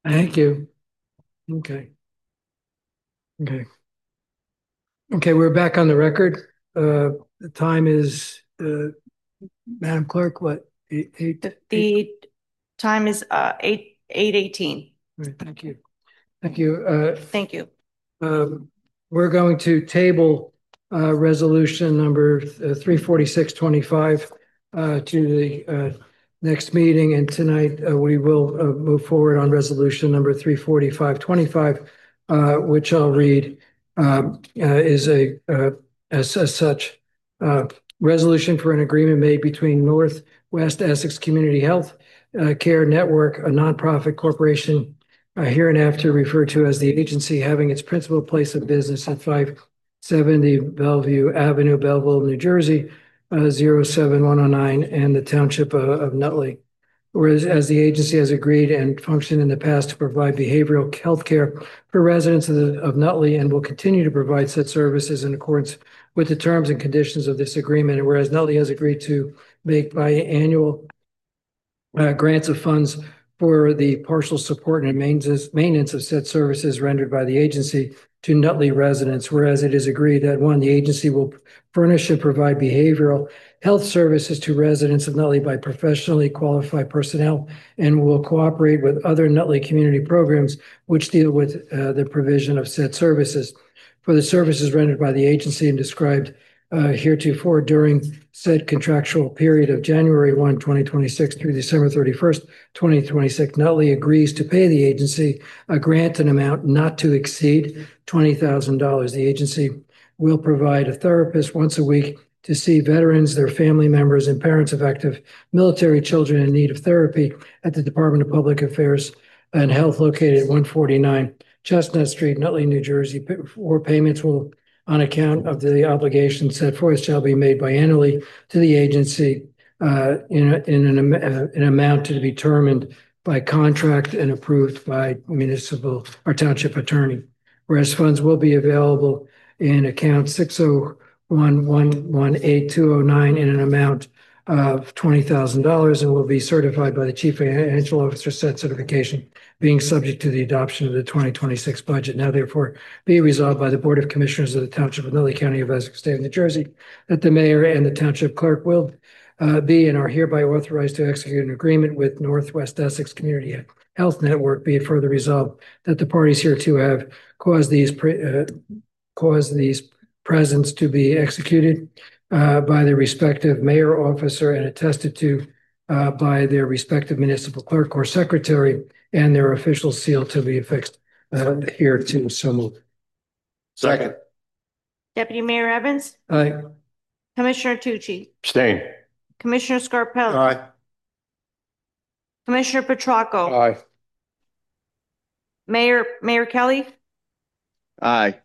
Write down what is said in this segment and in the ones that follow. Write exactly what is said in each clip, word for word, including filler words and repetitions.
Thank you. Okay. Okay. Okay, we're back on the record. Uh, the time is, uh, Madam Clerk, what, eight, eight, The, eight? the time is uh, eight eight eighteen. All right, thank you. Thank you. Uh, Thank you. um, we're going to table uh, resolution number uh, three forty-six twenty-five uh, to the uh, next meeting. And tonight uh, we will uh, move forward on resolution number three forty-five twenty-five, uh, which I'll read, um, uh, is a, uh, as, as such, uh, resolution for an agreement made between Northwest Essex Community Health uh, Care Network, a nonprofit corporation uh, hereinafter referred to as the agency, having its principal place of business at five seventy Bellevue Avenue, Belleville, New Jersey, uh, zero seven one oh nine, and the township uh, of Nutley. Whereas as the agency has agreed and functioned in the past to provide behavioral health care for residents of, the, of Nutley and will continue to provide such services in accordance with the terms and conditions of this agreement. And whereas Nutley has agreed to make biannual uh, grants of funds for the partial support and maintenance, maintenance of said services rendered by the agency to Nutley residents, whereas it is agreed that one, the agency will furnish and provide behavioral health services to residents of Nutley by professionally qualified personnel and will cooperate with other Nutley community programs which deal with uh, the provision of said services. For the services rendered by the agency and described uh, heretofore during said contractual period of January first, twenty twenty-six through December thirty-first, twenty twenty-six, Nutley agrees to pay the agency a grant an amount not to exceed twenty thousand dollars. The agency will provide a therapist once a week to see veterans, their family members, and parents of active military children in need of therapy at the Department of Public Affairs and Health located at one forty-nine Chestnut Street, Nutley, New Jersey. Or payments will on account of the obligation set forth shall be made biannually to the agency uh, in, a, in an, uh, an amount to be determined by contract and approved by municipal or township attorney. Whereas funds will be available in account six oh one one one eight two oh nine in an amount of twenty thousand dollars and will be certified by the chief financial officer, said certification being subject to the adoption of the twenty twenty-six budget. Now, therefore, be resolved by the Board of Commissioners of the Township of Nutley County of Essex, State of New Jersey, that the mayor and the township clerk will uh, be and are hereby authorized to execute an agreement with Northwest Essex Community Health Network. Be it further resolved that the parties hereto have caused these pre- uh, caused these presents to be executed uh, by the respective mayor, officer, and attested to uh, by their respective municipal clerk or secretary, and their official seal to be affixed uh, here too. So moved. Second. Deputy Mayor Evans, Aye. Commissioner Tucci, Abstain. Commissioner Scarpelli, Aye. Commissioner Petracco, Aye. Mayor Mayor Kelly. Aye.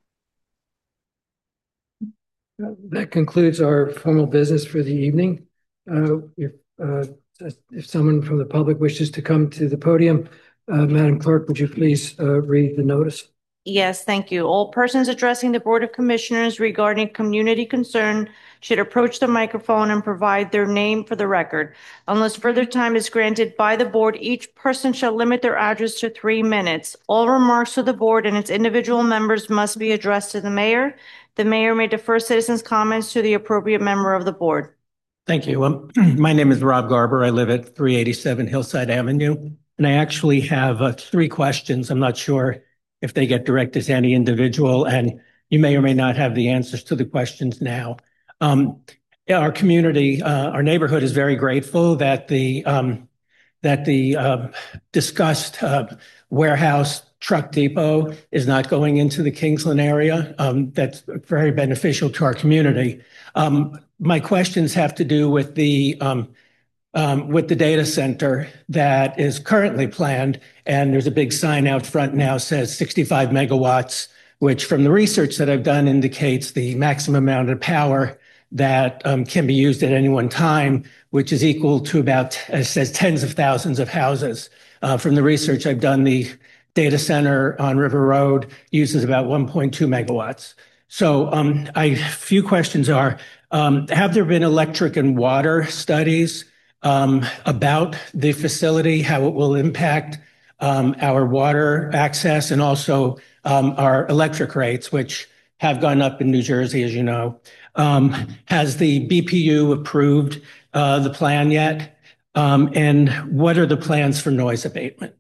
That concludes our formal business for the evening. Uh, if, uh, if someone from the public wishes to come to the podium, uh, Madam Clerk, would you please uh, read the notice? Yes, thank you. All persons addressing the Board of Commissioners regarding community concern should approach the microphone and provide their name for the record. Unless further time is granted by the board, each person shall limit their address to three minutes. All remarks to the board and its individual members must be addressed to the mayor. The mayor may defer citizens' comments to the appropriate member of the board. Thank you. Um, my name is Rob Garber. I live at three eighty-seven Hillside Avenue, and I actually have uh, three questions. I'm not sure if they get directed to any individual, and you may or may not have the answers to the questions now. Um, our community, uh, our neighborhood is very grateful that the um, that the uh, discussed uh, warehouse truck depot is not going into the Kingsland area. Um, that's very beneficial to our community. Um, my questions have to do with the um, um, with the data center that is currently planned, and there's a big sign out front now says sixty-five megawatts, which from the research that I've done indicates the maximum amount of power that um, can be used at any one time, which is equal to about, it says, tens of thousands of houses. Uh, from the research I've done, the data center on River Road uses about one point two megawatts. So um, I, few questions are, um, have there been electric and water studies um, about the facility, how it will impact um, our water access and also um, our electric rates, which have gone up in New Jersey, as you know. Um, has the B P U approved uh, the plan yet? Um, and what are the plans for noise abatement?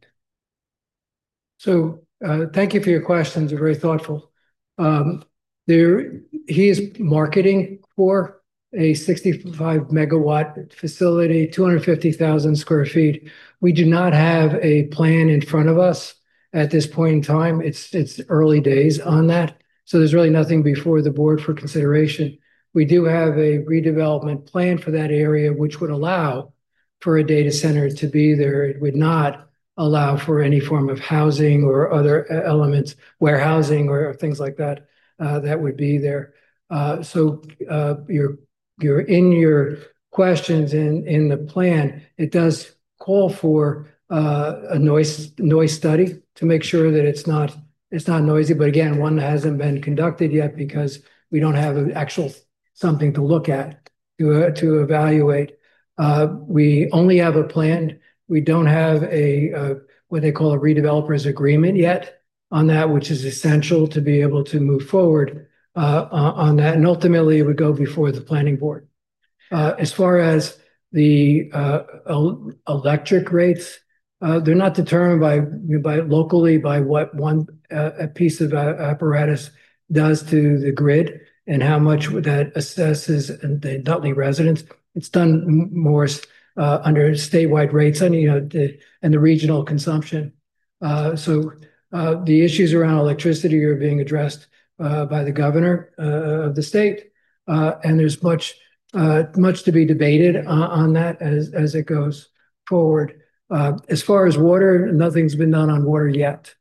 So uh, thank you for your questions. They're very thoughtful. Um, there, he is marketing for a sixty-five megawatt facility, two hundred fifty thousand square feet. We do not have a plan in front of us at this point in time. It's it's early days on that. So there's really nothing before the board for consideration. We do have a redevelopment plan for that area, which would allow for a data center to be there. It would not allow for any form of housing or other elements, warehousing or things like that, uh, that would be there. Uh, so uh, you're, you're in your questions in, in the plan, it does call for uh, a noise noise study to make sure that it's not it's not noisy. But again, one hasn't been conducted yet because we don't have an actual something to look at to uh, to evaluate. Uh, we only have a plan. We don't have a uh, what they call a redevelopers agreement yet on that, which is essential to be able to move forward uh, on that. And ultimately, it would go before the planning board. Uh, as far as the uh, electric rates, uh, they're not determined by by locally by what one uh, a piece of apparatus does to the grid and how much that assesses the Nutley residents. It's done more uh, under statewide rates and, you know, the, and the regional consumption. Uh, so uh, the issues around electricity are being addressed uh, by the governor uh, of the state. Uh, and there's much, uh, much to be debated uh, on that as, as it goes forward. Uh, as far as water, nothing's been done on water yet.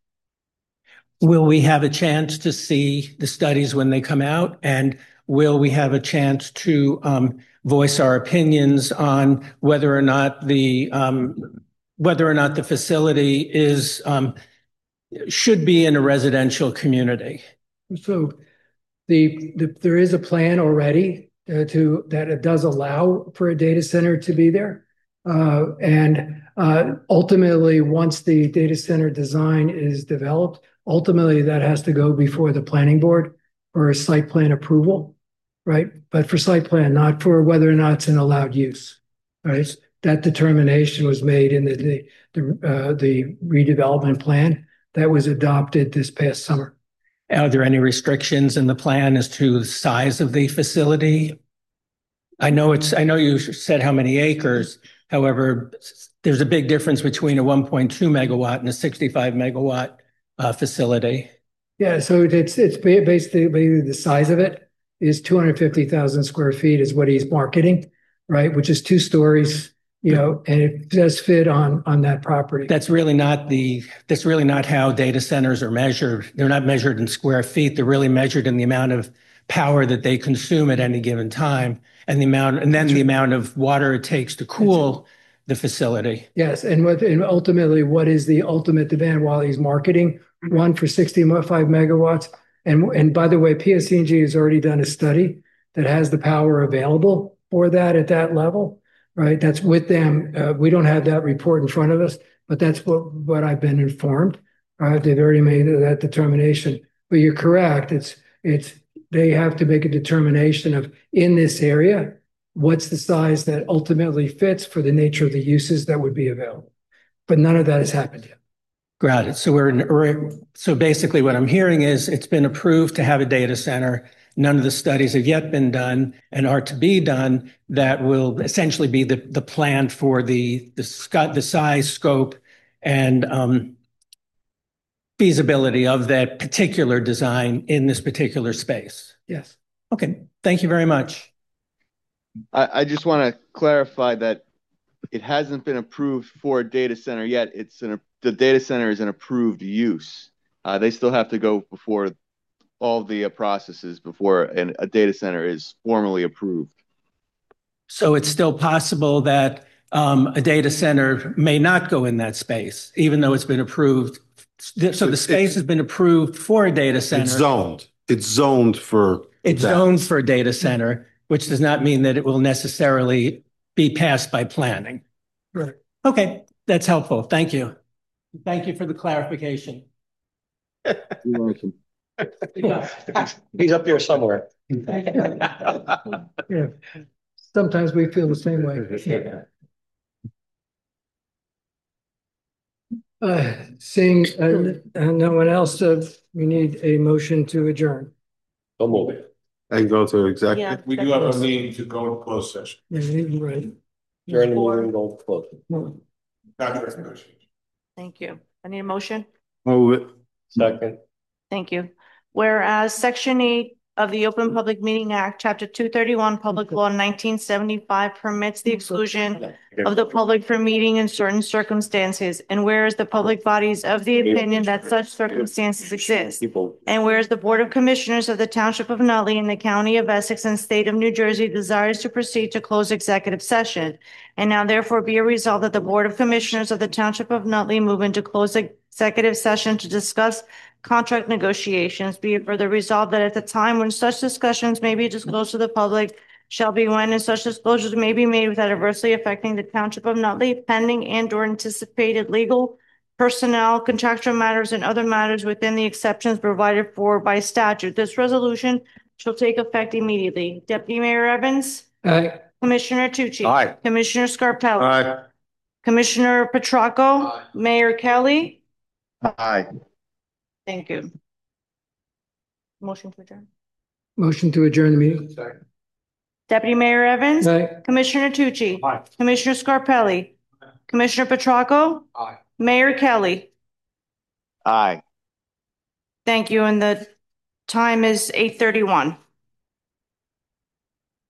Will we have a chance to see the studies when they come out? And will we have a chance to um, voice our opinions on whether or not the um, whether or not the facility is um, should be in a residential community? So, the, the there is a plan already uh, to that it does allow for a data center to be there, uh, and uh, ultimately, once the data center design is developed, ultimately that has to go before the planning board for a site plan approval. Right, but for site plan, not for whether or not it's an allowed use. Right, that determination was made in the the the, uh, the redevelopment plan that was adopted this past summer. Are there any restrictions in the plan as to the size of the facility? I know it's. I know you said how many acres. However, there's a big difference between a one point two megawatt and a sixty-five megawatt uh, facility. Yeah, so it's it's basically the size of it is two hundred fifty thousand square feet is what he's marketing, right? Which is two stories, you know, and it does fit on, on that property. That's really not the, that's really not how data centers are measured. They're not measured in square feet. They're really measured in the amount of power that they consume at any given time and the amount, and then the amount of water it takes to cool the facility. Yes, and what, and ultimately, what is the ultimate demand while he's marketing one for sixty-five megawatts? And, and by the way, P S E and G has already done a study that has the power available for that at that level, right? That's with them. Uh, we don't have that report in front of us, but that's what, what I've been informed. Uh, they've already made that determination. But you're correct. It's it's they have to make a determination of in this area, what's the size that ultimately fits for the nature of the uses that would be available. But none of that has happened yet. Got it. So we're, in, we're so basically what I'm hearing is it's been approved to have a data center. None of the studies have yet been done and are to be done that will essentially be the, the plan for the, the, the size, scope, and um, feasibility of that particular design in this particular space. Yes. Okay. Thank you very much. I, I just want to clarify that it hasn't been approved for a data center yet. It's an the data center is an approved use. Uh, they still have to go before all the uh, processes before an, a data center is formally approved. So it's still possible that um, a data center may not go in that space, even though it's been approved. So the space has been approved for a data center. It's zoned. It's zoned for It's that. zoned for a data center, which does not mean that it will necessarily be passed by planning. Right. Okay, that's helpful. Thank you. Thank you for the clarification. You're welcome. He's up here somewhere. Yeah. Sometimes we feel the same way. Uh, seeing, uh, uh, no one else, uh, we need a motion to adjourn. Don't move it. And go to Yeah. executive. We do have a meeting to go in closed session. Yeah, you're right. During the meeting, don't close. No. Contract negotiations. Thank you. I need a motion. Move it. Second. Thank you. Whereas Section eight of the Open Public Meeting Act, Chapter two thirty-one, Public Law nineteen seventy-five permits the exclusion of the public from meeting in certain circumstances, and whereas the public bodies of the opinion that such circumstances exist, People. and whereas the Board of Commissioners of the Township of Nutley in the County of Essex and State of New Jersey desires to proceed to close executive session, and now therefore be a resolved that the Board of Commissioners of the Township of Nutley move into closed executive session to discuss contract negotiations. Be it further resolved that at the time when such discussions may be disclosed to the public shall be when and such disclosures may be made without adversely affecting the Township of Nutley, pending and or anticipated legal, personnel, contractual matters, and other matters within the exceptions provided for by statute. This resolution shall take effect immediately. Deputy Mayor Evans? Aye. Commissioner Tucci? Aye. Commissioner Scarpelli? Aye. Commissioner Petracco? Aye. Mayor Kelly? Aye. Thank you. Motion to adjourn. Motion to adjourn the meeting. Deputy Mayor Evans? Aye. Commissioner Tucci? Aye. Commissioner Scarpelli? Commissioner Petracco? Aye. Mayor Kelly? Aye. Thank you. And the time is eight thirty-one.